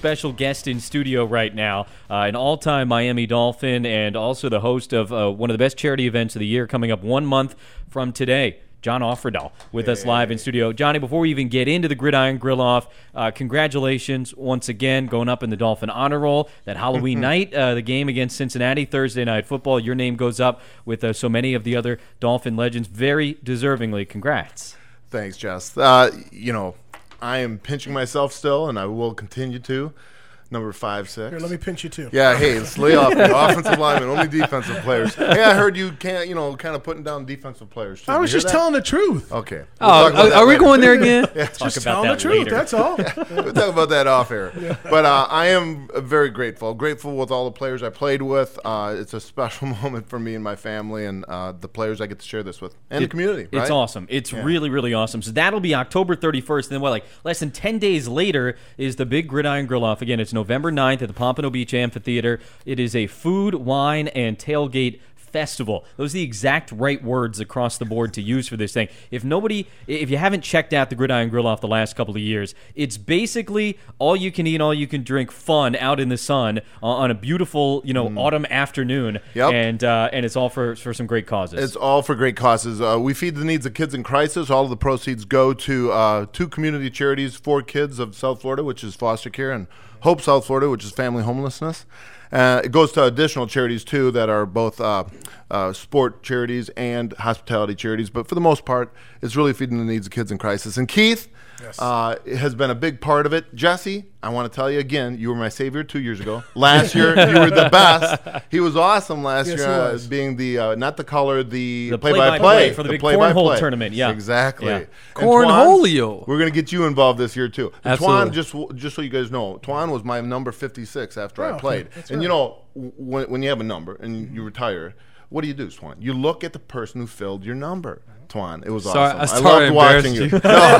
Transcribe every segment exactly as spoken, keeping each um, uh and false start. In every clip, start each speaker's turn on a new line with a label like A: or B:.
A: special guest in studio right now, uh, an all-time Miami Dolphin and also the host of uh, one of the best charity events of the year coming up one month from today. John Offerdahl with hey. us live in studio. Johnny, before we even get into the Gridiron Grill-Off, uh, congratulations once again going up in the Dolphin Honor Roll. That Halloween night, uh, the game against Cincinnati, Thursday Night Football, your name goes up with uh, so many of the other Dolphin legends. Very deservingly. Congrats.
B: Thanks, Jess. Uh, you know, I am pinching myself still, and I will continue to. Number five, six.
C: Here, let me pinch you too.
B: Yeah, hey, let's lay off the offensive linemen, only defensive players. Hey, I heard you can't, you know, kind of putting down defensive players too.
C: I was just that? telling the truth.
B: Okay.
D: We'll oh, are, are we going there again?
B: Yeah.
C: Just
A: talk about
C: telling
A: that
C: the truth.
A: later.
C: That's all.
B: We'll talk about that off air. Yeah. But uh, I am very grateful. Grateful with all the players I played with. Uh, it's a special moment for me and my family and uh, the players I get to share this with and
A: it,
B: the community.
A: It's
B: right?
A: awesome. It's
B: yeah.
A: really, really awesome. So that'll be October thirty-first. And then what, like less than ten days later is the big Gridiron Grill-Off. Again, it's November ninth at the Pompano Beach Amphitheater. It is a food, wine, and tailgate festival. Those are the exact right words across the board to use for this thing. If nobody, if you haven't checked out the Gridiron Grill-Off the last couple of years, it's basically all you can eat, all you can drink fun out in the sun on a beautiful, you know, mm. autumn afternoon.
B: Yep.
A: And uh, and it's all for, for some great causes.
B: It's all for great causes. Uh, we feed the needs of kids in crisis. All of the proceeds go to uh, two community charities for kids of South Florida, which is foster care, and Hope South Florida, which is family homelessness. Uh, it goes to additional charities, too, that are both uh, uh, sport charities and hospitality charities. But for the most part, it's really feeding the needs of kids in crisis. And Keith yes. uh, has been a big part of it. Jesse, I want to tell you again, you were my savior two years ago. Last year, you were the best. He was awesome last
C: yes,
B: year, uh, being the, uh, not the color, the,
A: the
B: play-by-play.
A: play-by-play for the,
B: the
A: big
B: play-by-play
A: cornhole tournament. Yeah,
B: exactly.
A: Yeah.
D: Cornholio.
B: We're going to get you involved this year, too.
D: Absolutely.
B: Twan, just, just so you guys know, Twan was my number fifty-six after
C: oh,
B: I played.
C: Okay.
B: And,
C: right.
B: you know, when, when you have a number and you retire, what do you do, Twan? You look at the person who filled your number. Twan, it was
D: Sorry,
B: awesome.
D: I,
B: I loved watching you.
D: you.
B: No,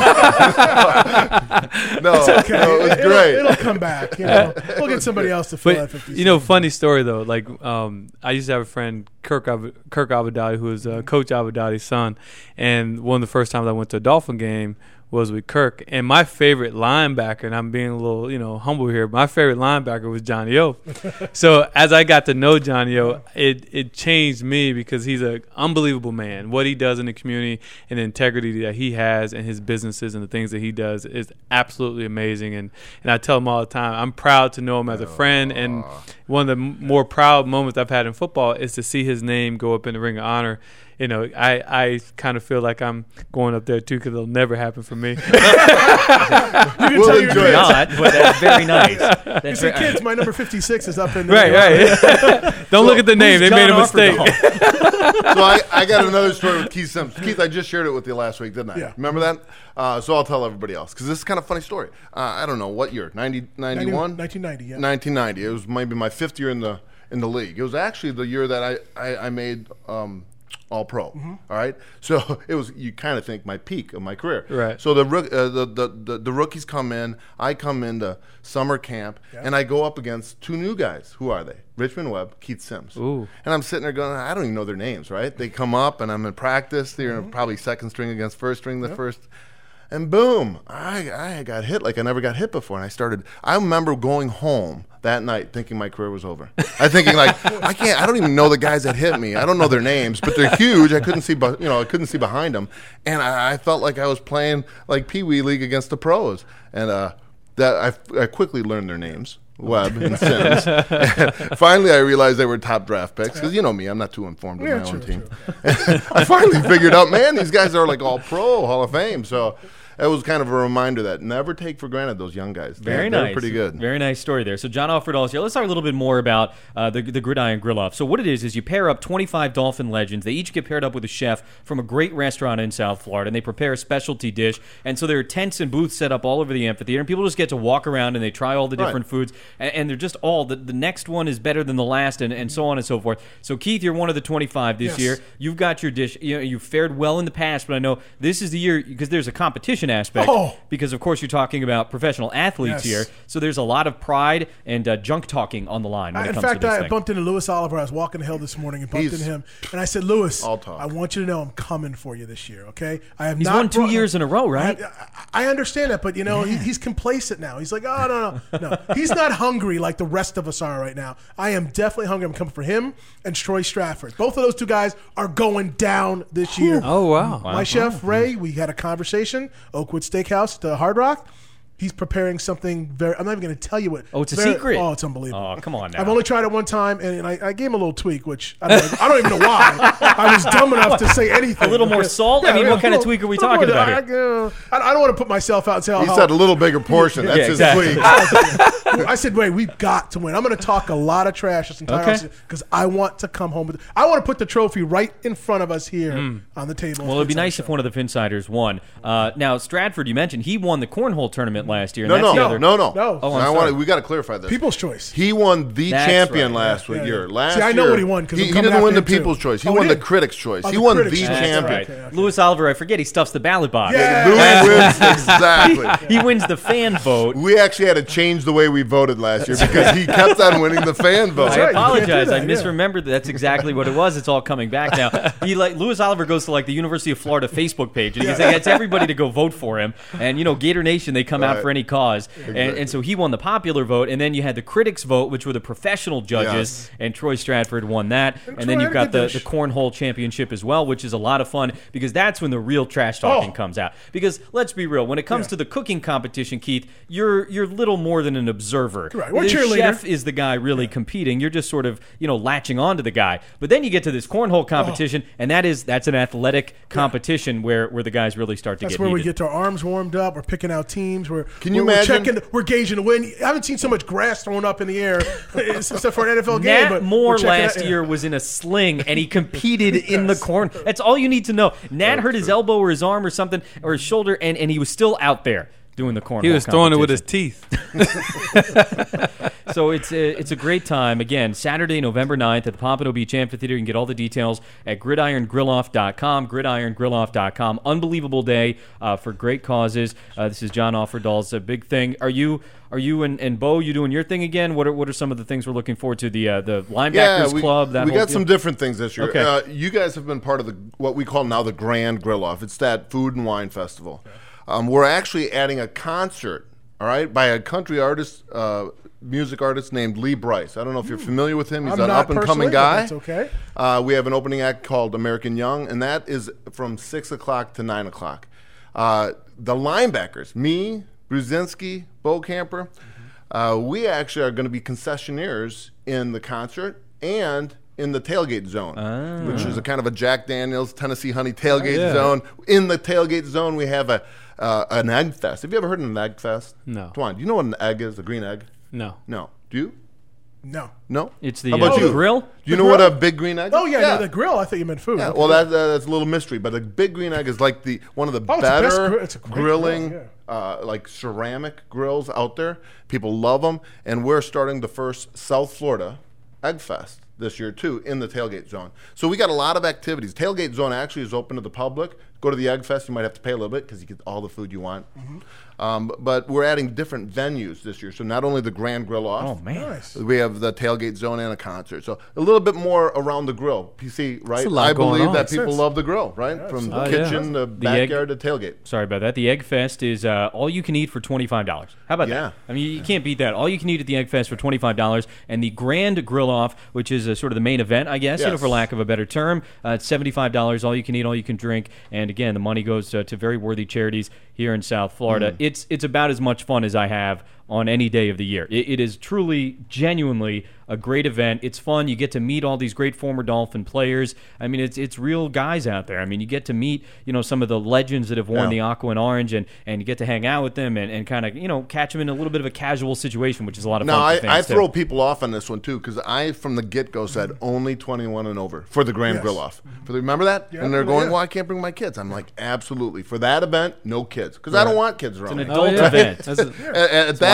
B: no,
C: okay.
B: no, it was
C: it'll,
B: great.
C: It'll come back. You know, we'll get somebody else to fill
D: but,
C: that fifty-six.
D: You know, funny story though. Like, um, I used to have a friend, Kirk Ab- Kirk Abadati, who was uh, Coach Abadati's son, and one of the first times I went to a Dolphin game was with Kirk. And my favorite linebacker, and I'm being a little, you know, humble here, my favorite linebacker was Johnny O. So as I got to know Johnny O, it, it changed me because he's an unbelievable man. What he does in the community and the integrity that he has and his businesses and the things that he does is absolutely amazing. And, and I tell him all the time, I'm proud to know him as a friend. And one of the more proud moments I've had in football is to see his name go up in the Ring of Honor. You know, I, I kind of feel like I'm going up there, too, because it'll never happen for me.
C: you can
B: we'll
C: tell
B: enjoy
C: your
B: it.
A: Not, but that's very nice. That's
C: You say,
A: very,
C: kids, my number fifty-six is up in the
D: Right, right. Don't look at the name. They
A: John
D: made a mistake.
B: So I, I got another story with Keith Sims. Keith, I just shared it with you last week, didn't I?
C: Yeah.
B: Remember that? Uh, so I'll tell everybody else because this is kind of a funny story. Uh, I don't know what year, ninety, ninety-one?
C: nineteen ninety, yeah.
B: nineteen ninety. It was maybe my fifth year in the in the league. It was actually the year that I, I, I made um, All-Pro, mm-hmm. all right? So it was, you kind of think, my peak of my career.
D: Right.
B: So the, uh, the, the, the, the rookies come in, I come into summer camp, yeah. and I go up against two new guys. Who are they? Richmond Webb, Keith Sims.
D: Ooh.
B: And I'm sitting there going, I don't even know their names, right? They come up, and I'm in practice. They're mm-hmm. probably second string against first string, the yep. first. And boom, I, I got hit like I never got hit before. And I started, I remember going home that night thinking my career was over. I thinking like, I can't, I don't even know the guys that hit me. I don't know their names, but they're huge. I couldn't see, you know, I couldn't see behind them. And I, I felt like I was playing like Pee Wee League against the pros. And uh, that I, I quickly learned their names. Webb and Sims. Finally, I realized they were top draft picks because you know me, I'm not too informed with
C: yeah,
B: my
C: true,
B: own team.
C: True.
B: I finally figured out, man, these guys are like all pro, Hall of Fame. So it was kind of a reminder that never take for granted those young guys.
A: Very
B: they're,
A: nice.
B: They're pretty good.
A: Very nice story there. So John Offerdahl is here. Let's talk a little bit more about uh, the, the Gridiron Grill-Off. So what it is is you pair up twenty-five Dolphin legends. They each get paired up with a chef from a great restaurant in South Florida, and they prepare a specialty dish. And so there are tents and booths set up all over the amphitheater, and people just get to walk around and they try all the different
B: right.
A: foods. And, and they're just all, the, the next one is better than the last, and, and so on and so forth. So Keith, you're one of the twenty-five this
C: yes.
A: year. You've got your dish. You know, you've fared well in the past, but I know this is the year, because there's a competition aspect
C: Oh.
A: because, of course, you're talking about professional athletes
C: Yes.
A: here. So there's a lot of pride and uh, junk talking on the line when
C: I-
A: it
C: in
A: comes
C: fact,
A: to this
C: I
A: thing.
C: bumped into Lewis Oliver. I was walking the hill this morning and bumped
B: He's
C: into him, and I said, "Lewis,
B: all talk.
C: I want you to know I'm coming for you this year. Okay, I have
A: He's
C: not
A: won two
C: brought-
A: years in a row, right?
C: I, I understand that, but you know he, he's complacent now. He's like, oh no, no, no. He's not hungry like the rest of us are right now. I am definitely hungry. I'm coming for him and Troy Stratford. Both of those two guys are going down this year.
D: Oh wow.
C: My chef Ray, we had a conversation. Oakwood Steakhouse, the Hard Rock. He's preparing something very. I'm not even going to tell you what.
A: Oh, it's a
C: very-
A: secret.
C: Oh, it's unbelievable.
A: Oh, come on now.
C: I've only tried it one time, and I, I gave him a little tweak, which I don't, I don't even know why. I was dumb enough to say anything.
A: A little more salt? I mean, what kind of tweak are we talking about
C: I,
A: here?
C: I, I don't want to put myself out and say, oh,
B: He
C: how-
B: said a little bigger portion. That's
A: Yeah,
B: his
A: exactly.
B: tweak.
C: I said, wait, we've got to win. I'm going to talk a lot of trash this entire
A: Okay.
C: season because I want to come home with it. I want to put the trophy right in front of us here on the table.
A: Well, it'd be nice if one of the Finsiders won. Uh, now, Stratford, you mentioned, he won the cornhole tournament last year. And
B: No,
A: that's
B: no,
A: the
B: no,
A: other,
B: no, no.
C: No.
A: Oh, I'm
B: I
A: sorry.
B: want we got to clarify this.
C: People's choice.
B: He won the
A: That's
B: champion
A: right.
B: last
C: Yeah, yeah,
B: year.
C: yeah.
B: Last
C: See, I know
B: year,
C: what he won 'cause
B: he,
C: I'm
B: he
C: coming
B: didn't
C: after
B: win the
C: him, too.
B: People's Choice. He
C: Oh, he
B: won the
C: did?
B: Critics' Choice.
C: Oh,
B: he
C: the
B: won
C: Critics'
B: the
C: Choice.
A: That's
B: champion.
A: right.
C: Okay, okay.
A: Louis Oliver, I forget, he stuffs the ballot box.
C: Yeah.
B: Louis wins exactly.
A: He wins the fan vote.
B: We actually had to change the way we voted last year because he kept on winning the fan vote.
C: That's
A: I
C: right. You can't do
A: apologize. I
C: that, yeah.
A: misremembered that. That's exactly what it was. It's all coming back now. He like Louis Oliver goes to like the University of Florida Facebook page and he gets everybody to go vote for him. And you know, Gator Nation, they come out
B: Right.
A: for any cause. And, and so he won the popular vote. And then you had the critics vote, which were the professional judges.
B: Yes.
A: And Troy Stratford won that. And,
C: And
A: then
C: Troy
A: you've
C: had a
A: got the,
C: good
A: the
C: dish.
A: cornhole championship as well, which is a lot of fun because that's when the real trash talking
C: Oh.
A: comes out. Because let's be real, when it comes
C: Yeah.
A: to the cooking competition, Keith, you're you're little more than an observer.
C: Right. We're
A: The
C: cheerleader.
A: chef is the guy really competing. You're just sort of, you know, latching on to the guy. But then you get to this cornhole competition, and that is that's an athletic competition where, where the guys really start to
C: That's
A: get
C: where we
A: heated.
C: get our arms warmed up. We're picking out teams. We're
B: Can you
C: we're,
B: imagine-
C: We're, checking, we're gauging the win. I haven't seen so much grass thrown up in the air except for an N F L game.
A: Nat
C: but
A: Moore
C: we're checking
A: last
C: out- yeah.
A: year was in a sling and he competed in the corn. That's all you need to know. Nat hurt his elbow or his arm or something or his shoulder, and, and he was still out there doing the cornhole.
D: He was throwing it with his
A: competition.
D: teeth.
A: So it's a, it's a great time. Again, Saturday, November ninth at the Pompano Beach Amphitheater. You can get all the details at gridiron grill off dot com, gridiron grill off dot com. Unbelievable day uh, for great causes. Uh, this is John Offerdahl's a big thing. Are you are you and, and Bo, you doing your thing again? What are what are some of the things we're looking forward to? The uh, the linebackers
B: Yeah, we,
A: club. That
B: we
A: whole
B: got
A: deal?
B: some different things this year.
A: Okay.
B: Uh, you guys have been part of the what we call now the Grand Grill Off. It's that food and wine festival. Um, we're actually adding a concert, all right, by a country artist, uh, music artist named Lee Bryce. I don't know if you're familiar with him. He's
C: I'm
B: an
C: not
B: up and
C: personally,
B: coming
C: but
B: guy.
C: that's okay.
B: Uh, we have an opening act called American Young, and that is from six o'clock to nine o'clock. Uh, the linebackers, me, Brzezinski, Bo Camper, uh, we actually are going to be concessionaires in the concert and in the tailgate zone, which is a kind of a Jack Daniels, Tennessee Honey tailgate
D: yeah.
B: zone. In the tailgate zone, we have a uh, an egg fest. Have you ever heard of an egg fest?
D: No.
B: Come on, do you know what an egg is? A green egg?
D: No.
B: No. Do you?
C: No.
B: No.
A: It's the,
B: How about
A: uh, the
B: you?
A: grill?
B: Do you
C: The
B: know what
C: grill?
B: a big green egg is?
C: Oh yeah, No, the grill. I thought you meant food.
B: Yeah,
C: Okay.
B: well, that, uh, that's a little mystery, but a big green egg is like the one of the
C: Oh, it's the best
B: better
C: gri- it's a great
B: grilling,
C: grill,
B: uh, like ceramic grills out there. People love them, and we're starting the first South Florida Egg Fest this year too in the tailgate zone. So we got a lot of activities. Tailgate zone actually is open to the public. Go to the Egg Fest. You might have to pay a little bit because you get all the food you want.
C: Mm-hmm.
B: Um, but we're adding different venues this year. So not only the Grand Grill Off.
A: Oh, man.
C: Nice.
B: We have the tailgate zone and a concert. So a little bit more around the grill. P C, right?
D: a lot
B: I
D: going
B: believe
D: on.
B: that
D: Makes
B: people
C: sense.
B: love the grill, right? From the
D: Oh, yeah.
B: kitchen, the,
A: The egg-
B: backyard, to tailgate.
A: Sorry about that. The Egg Fest is uh, all you can eat for twenty-five dollars. How about
B: Yeah.
A: that? I mean, you can't beat that. All you can eat at the Egg Fest for twenty-five dollars. And the Grand Grill Off, which is uh, sort of the main event, I guess, you know,
B: Yes.
A: for lack of a better term, uh, it's seventy-five dollars. All you can eat, all you can drink. And again, the money goes uh, to very worthy charities here in South Florida.
B: Mm.
A: It's it's about as much fun as I have on any day of the year. It, it is truly, genuinely a great event. It's fun. You get to meet all these great former Dolphin players. I mean, it's it's real guys out there. I mean, you get to meet, you know, some of the legends that have worn
B: Yeah.
A: the aqua and orange, and, and you get to hang out with them and, and kind of, you know, catch them in a little bit of a casual situation, which is a lot of
B: Now,
A: fun
B: I,
A: for fans,
B: I
A: too.
B: throw people off on this one, too, because I, from the get-go, said only twenty-one and over for the Grand
C: Yes.
B: Grill Off. For the, remember that?
C: Yeah,
B: and they're
C: yeah.
B: going, well, I can't bring my kids. I'm like, absolutely. For that event, no kids. Because I don't want kids around
A: It's an
B: me.
A: adult
D: Oh, yeah.
A: event.
D: That's a-
B: At, at
A: why
B: that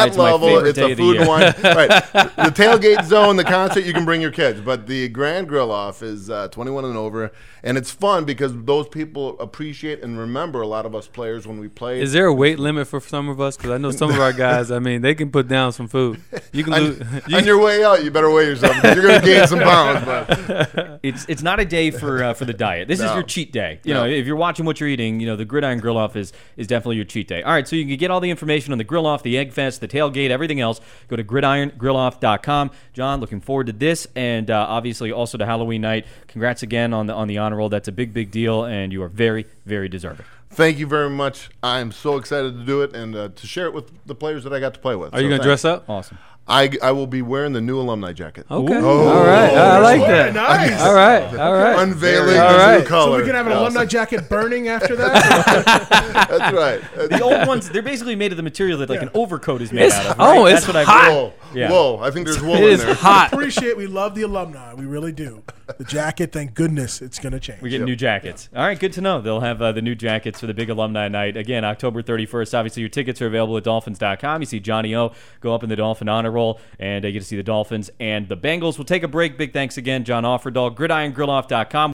A: Tonight's my
B: level,
A: favorite
B: it's
A: day
B: a
A: of the
B: food
A: year.
B: and wine. Right, the tailgate zone, the concert, you can bring your kids, but the Grand Grill Off is uh, twenty-one and over, and it's fun because those people appreciate and remember a lot of us players when we play.
D: Is there a weight limit for some of us? Because I know some of our guys, I mean, they can put down some food. You can lose.
B: on,
D: You,
B: on your way out, you better weigh yourself because you're going to gain some pounds. But
A: It's it's not a day for uh, for the diet. This is
B: No.
A: your cheat day. You
B: No.
A: know, if you're watching what you're eating, you know the Gridiron Grill Off is is definitely your cheat day. All right, so you can get all the information on the Grill Off, the Egg Fest, the tailgate, everything else. Go to gridiron grill off dot com. John, looking forward to this, and uh, obviously also to Halloween night. Congrats again on the on the honor roll. That's a big big deal, and you are very very deserving.
B: thank you very much. I'm so excited to do it and uh, to share it with the players that I got to play with.
D: are you
B: So
D: going to
B: thanks.
D: dress up?
A: Awesome.
B: I, I will be wearing the new alumni jacket.
D: Okay.
A: Ooh.
D: All right. I like
C: Very
D: that.
C: nice.
D: All right. All right.
B: Unveiling
D: All
B: the
D: right.
B: new
C: So
B: color.
C: we can have an
B: Yeah,
C: alumni jacket burning after that.
B: That's right.
A: The old ones, they're basically made of the material that like an overcoat is made
D: It's-
A: out of.
D: oh,
A: right?
D: it's
A: That's what
D: hot.
A: I've
B: Whoa,
A: Yeah.
B: whoa! I think there's wool
D: It
B: in
D: is
B: there.
D: hot.
C: Appreciate. We love the alumni. We really do. The jacket. Thank goodness it's going to change.
A: We get new jackets. All right, good to know. They'll have uh, the new jackets for the big alumni night. Again, October thirty-first. Obviously, your tickets are available at dolphins dot com. You see Johnny O go up in the Dolphin Honor Roll, and uh, you get to see the Dolphins and the Bengals. We'll take a break. Big thanks again, John Offerdahl. gridiron grill off dot com.